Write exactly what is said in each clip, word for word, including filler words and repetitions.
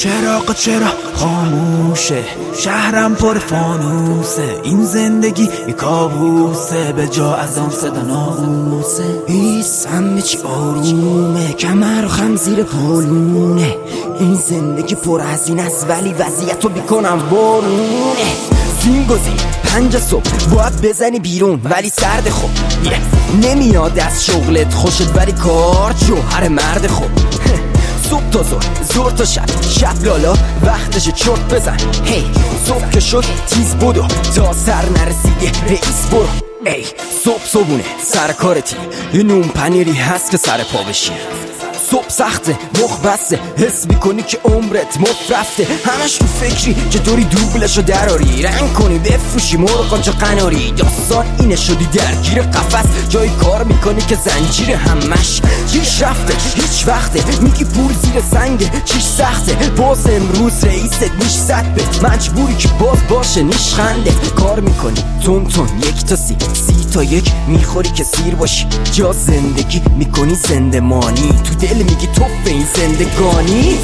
چراغ چرا خاموشه، شهرم پر فانوسه، این زندگی یه کابوسه، به جا از آن صدا ناموسه. بیس همه چی آرومه، کمر و خم زیر پالونه، این زندگی پر هزینه است ولی وضعیتو بیکنم بارونه. زین گزین پنج صبح باید بزنی بیرون ولی سرد خوب نمیاد از شغلت خوشت ولی کار جوهر مرد خوب. صبح تا زور زور تا شب شب لالا وقتش چرت بزن. هی صبح که شد تیز بدو تا سر نرسیدی رئیس برو. ای صبح صبونه سر کارتی یه نون پنیری هست که سر پا بشی. صبح سخته مخ بسته حس میکنی که عمرت مفت رفته، همش تو فکری که دوری دوبلشو دراری رنگ کنی بفروشی مرغ چه قناری. داستان اینه شدی درگیر قفس جای کار میکنی که زنجیر همش چیش رفته هیچ وقته، میگی پول زیر سنگه چیش سخته. باز امروز رئیست نیش صد به مجبوری که باز باشه نیش خنده. کار میکنی تون تون یک تا سی سی تا یک میخوری که سیر باشی، جا زندگی میکنی زندمانی، تو دل میگی تو به این زندگانی.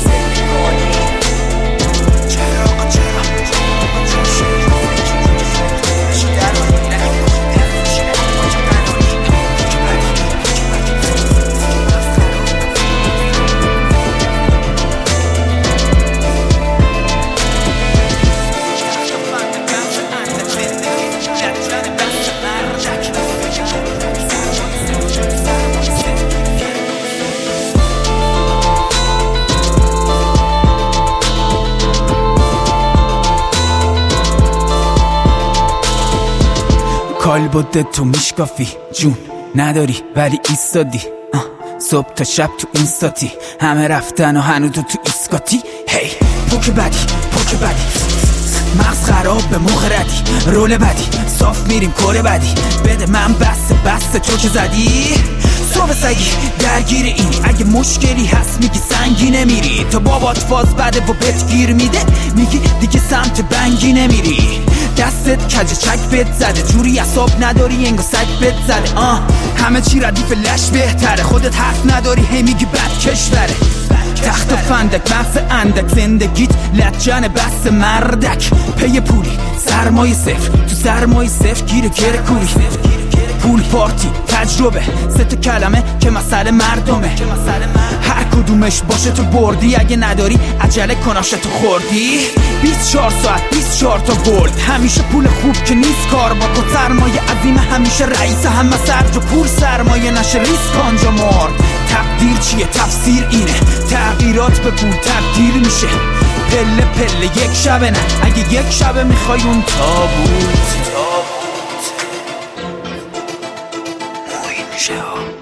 کالبدت تو میشکافی جون نداری ولی ایستادی. صبح تا شب تو اینستاتی همه رفتن و هنو تو تو ایسکاتی. هی پوک بدی پوک بدی مغز خراب به مخ ردی، رول بدی صاف میریم کره بدی، بده من بسته بسته چوک زدی. صبح سگی درگیر اینی اگه مشکلی هست میگی سنگی نمیری، تا بابات فاز بده و بهت گیر میده میگی دیگه سمت بنگی نمیری. دستت کج چک بهت زده جوری عصاب نداری انگار سگ بهت زده. آه همه چی ردیف لش بهتره، خودت حرف نداری هی میگی بد کشوره. تخت و فندک مفه اندک زندگیت لجن بس مردک، پی پولی سرمایه صفر تو سرمایه صفر گیر گره کوری. پول پارتی تجربه سه تا کلمه که مسئله مردمه، هر کدومش باشه تو بردی، اگه نداری عجله کناشه تو خوردی. بیست و چهار ساعت بیست و چهار تا گلد، همیشه پول خوب که نیست کار با کن. سرمایه عظیم همیشه رئیس همه سرج و پول سرمایه نشه ریسک آنجا مرد. تقدیر چیه تفسیر اینه، تغییرات به پول تبدیل میشه پله پله یک شبه نه، اگه یک شبه میخوای اون تابوت تابوت موین میشه.